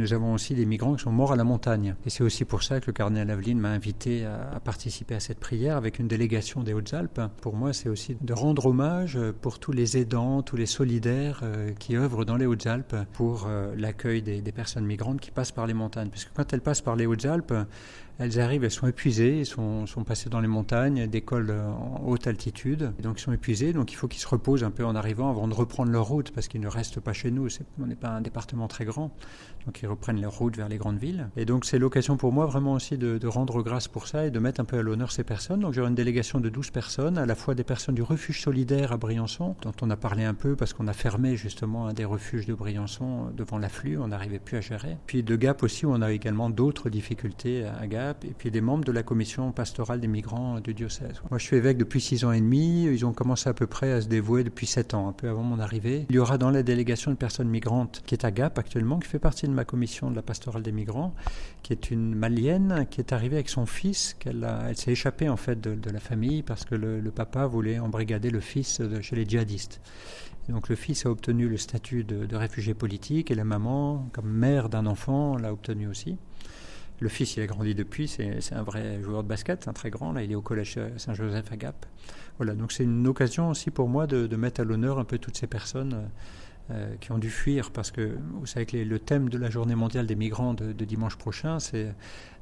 nous avons aussi des migrants qui sont morts à la montagne. Et c'est aussi pour ça que le cardinal Aveline m'a invité à participer à cette prière avec une délégation des Hautes-Alpes. Pour moi, c'est aussi de rendre hommage pour tous les aidants, tous les solidaires qui œuvrent dans les Hautes-Alpes pour l'accueil des personnes migrantes qui passent par les montagnes. Parce que quand elles passent par les Hautes-Alpes, elles arrivent, elles sont épuisées, elles sont passées dans les montagnes, des cols en haute altitude, donc ils sont épuisés, donc il faut qu'ils se reposent un peu en arrivant avant de reprendre leur route, parce qu'ils ne restent pas chez nous, on n'est pas un département très grand, donc ils reprennent leur route vers les grandes villes. Et donc c'est l'occasion pour moi vraiment aussi de rendre grâce pour ça et de mettre un peu à l'honneur ces personnes. Donc j'aurai une délégation de 12 personnes, à la fois des personnes du refuge solidaire à Briançon, dont on a parlé un peu parce qu'on a fermé justement un des refuges de Briançon devant l'afflux, on n'arrivait plus à gérer. Puis de Gap aussi, où on a également d'autres difficultés à Gap, et puis des membres de la commission pastorale des migrants du diocèse. Moi je suis évêque depuis 6 ans et demi, ils ont commencé à peu près à se dévouer depuis 7 ans, un peu avant mon arrivée. Il y aura dans la délégation une personne migrante qui est à Gap actuellement, qui fait partie de ma commission de la pastorale des migrants, qui est une Malienne, qui est arrivée avec son fils, elle s'est échappée en fait de la famille parce que le papa voulait embrigader le fils chez les djihadistes. Et donc le fils a obtenu le statut de réfugié politique et la maman, comme mère d'un enfant, l'a obtenu aussi. Le fils, il a grandi depuis, c'est un vrai joueur de basket, un très grand, là il est au collège Saint-Joseph à Gap. Voilà, donc c'est une occasion aussi pour moi de mettre à l'honneur un peu toutes ces personnes qui ont dû fuir, parce que vous savez que le thème de la journée mondiale des migrants de dimanche prochain, c'est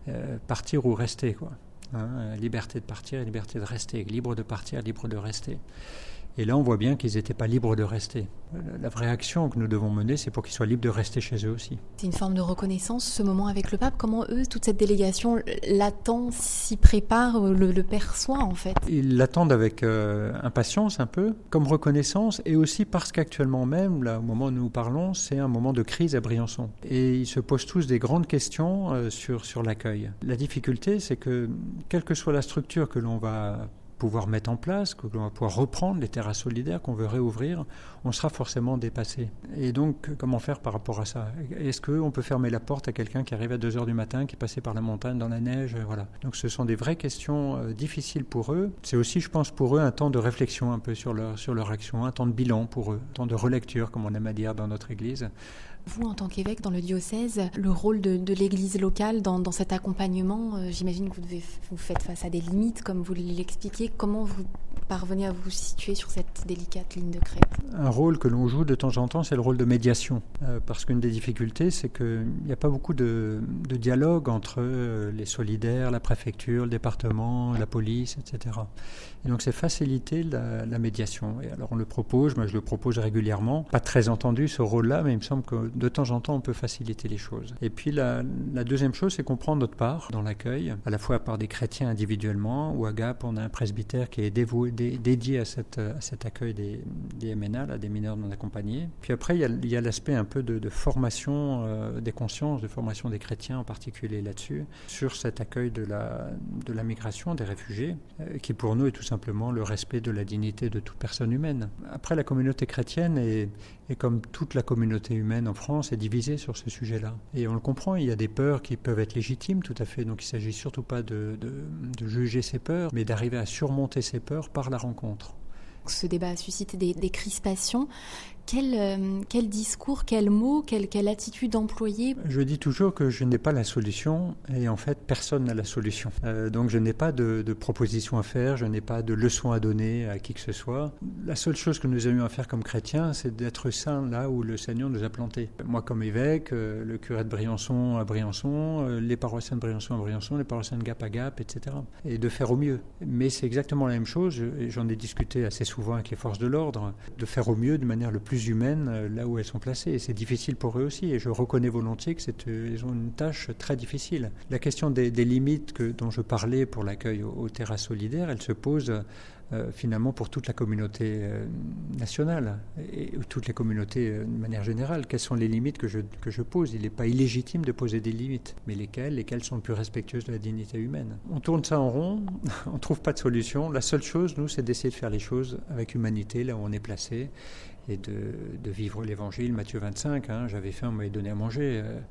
partir ou rester, quoi. Liberté de partir et liberté de rester, libre de partir, libre de rester. Et là, on voit bien qu'ils n'étaient pas libres de rester. La vraie action que nous devons mener, c'est pour qu'ils soient libres de rester chez eux aussi. C'est une forme de reconnaissance, ce moment avec le pape. Comment eux, toute cette délégation, l'attend, s'y prépare, le perçoit en fait? Ils l'attendent avec impatience un peu, comme reconnaissance, et aussi parce qu'actuellement même, là, au moment où nous parlons, c'est un moment de crise à Briançon. Et ils se posent tous des grandes questions sur l'accueil. La difficulté, c'est que, quelle que soit la structure que l'on va pouvoir mettre en place, que l'on va pouvoir reprendre les terrasses solidaires qu'on veut réouvrir, on sera forcément dépassé. Et donc, comment faire par rapport à ça? Est-ce qu'on peut fermer la porte à quelqu'un qui arrive à 2h du matin, qui est passé par la montagne, dans la neige? Voilà. Donc ce sont des vraies questions difficiles pour eux. C'est aussi, je pense, pour eux, un temps de réflexion un peu sur leur action, un temps de bilan pour eux, un temps de relecture, comme on aime à dire dans notre Église. Vous, en tant qu'évêque dans le diocèse, le rôle de l'Église locale dans cet accompagnement, j'imagine que vous faites face à des limites, comme vous l'expliquiez. Comment vous parvenez à vous situer sur cette délicate ligne de crête? Un rôle que l'on joue de temps en temps, c'est le rôle de médiation. Parce qu'une des difficultés, c'est qu'il n'y a pas beaucoup de dialogue entre les solidaires, la préfecture, le département, la police, etc. Et donc c'est faciliter la médiation. Et alors on le propose, moi je le propose régulièrement. Pas très entendu ce rôle-là, mais il me semble que de temps en temps on peut faciliter les choses. Et puis la deuxième chose, c'est qu'on prend notre part dans l'accueil, à la fois par des chrétiens individuellement, ou à Gap on a un presbytère qui est dédié à cet accueil des MNA, là, des mineurs non accompagnés. Puis après il y a l'aspect un peu de formation des consciences, de formation des chrétiens en particulier là-dessus, sur cet accueil de la migration, des réfugiés, qui pour nous est tout simplement le respect de la dignité de toute personne humaine. Après, la communauté chrétienne est comme toute la communauté humaine en France, est divisée sur ce sujet-là. Et on le comprend, il y a des peurs qui peuvent être légitimes, tout à fait. Donc il ne s'agit surtout pas de juger ces peurs, mais d'arriver à surmonter ces peurs par la rencontre. Ce débat a suscité des crispations. Quel discours, quel mot, quelle attitude employer? Je dis toujours que je n'ai pas la solution et en fait personne n'a la solution. Donc je n'ai pas de proposition à faire, je n'ai pas de leçon à donner à qui que ce soit. La seule chose que nous avons à faire comme chrétiens, c'est d'être saints là où le Seigneur nous a plantés. Moi comme évêque, le curé de Briançon à Briançon, les paroissiens de Briançon à Briançon, les paroissiens de Gap à Gap, etc. Et de faire au mieux. Mais c'est exactement la même chose, et j'en ai discuté assez souvent avec les forces de l'ordre, de faire au mieux de manière le plus humaines là où elles sont placées. Et c'est difficile pour eux aussi. Et je reconnais volontiers qu'ils ont une tâche très difficile. La question des limites dont je parlais pour l'accueil aux terrasses solidaires, elle se pose finalement pour toute la communauté nationale et toutes les communautés de manière générale. Quelles sont les limites que je pose? Il n'est pas illégitime de poser des limites, mais lesquelles sont les plus respectueuses de la dignité humaine? On tourne ça en rond, on ne trouve pas de solution. La seule chose, nous, c'est d'essayer de faire les choses avec humanité, là où on est placé, et de vivre l'évangile. Matthieu 25, j'avais faim, on m'avait donné à manger.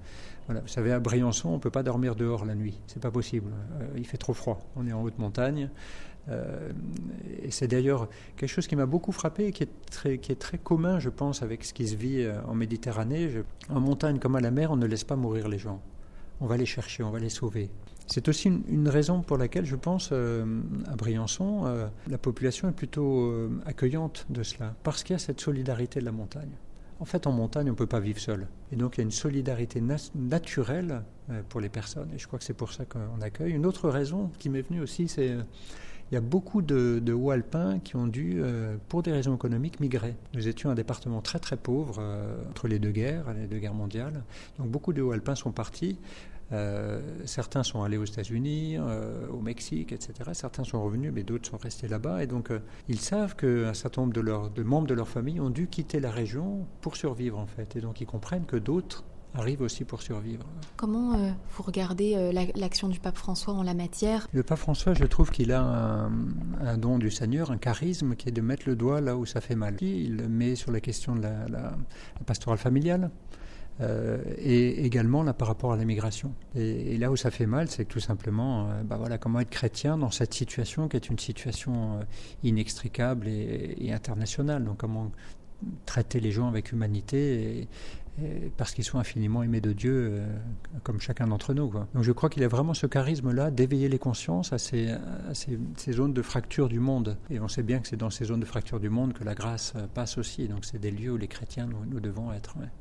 Voilà, vous savez, à Briançon, on ne peut pas dormir dehors la nuit. C'est pas possible. Il fait trop froid. On est en haute montagne. Et c'est d'ailleurs quelque chose qui m'a beaucoup frappé et qui est très commun, je pense, avec ce qui se vit en Méditerranée. En montagne comme à la mer, on ne laisse pas mourir les gens. On va les chercher, on va les sauver. C'est aussi une raison pour laquelle, je pense, à Briançon, la population est plutôt accueillante de cela, parce qu'il y a cette solidarité de la montagne. En fait, en montagne, on ne peut pas vivre seul. Et donc, il y a une solidarité naturelle pour les personnes. Et je crois que c'est pour ça qu'on accueille. Une autre raison qui m'est venue aussi, c'est il y a beaucoup de hauts alpins qui ont dû, pour des raisons économiques, migrer. Nous étions un département très très pauvre entre les deux guerres mondiales. Donc, beaucoup de hauts alpins sont partis. Certains sont allés aux États-Unis, au Mexique, etc. Certains sont revenus, mais d'autres sont restés là-bas. Et donc, ils savent qu'un certain nombre de membres de leur famille ont dû quitter la région pour survivre, en fait. Et donc, ils comprennent que d'autres arrivent aussi pour survivre. Comment vous regardez l'action du pape François en la matière ? Le pape François, je trouve qu'il a un don du Seigneur, un charisme qui est de mettre le doigt là où ça fait mal. Il le met sur la question de la pastorale familiale. Et également là par rapport à l'immigration. Et là où ça fait mal, c'est que tout simplement, comment être chrétien dans cette situation qui est une situation inextricable et internationale. Donc comment traiter les gens avec humanité parce qu'ils sont infiniment aimés de Dieu, comme chacun d'entre nous, quoi. Donc je crois qu'il a vraiment ce charisme-là d'éveiller les consciences à ces zones de fracture du monde. Et on sait bien que c'est dans ces zones de fracture du monde que la grâce passe aussi. Donc c'est des lieux où les chrétiens, nous devons être. Ouais.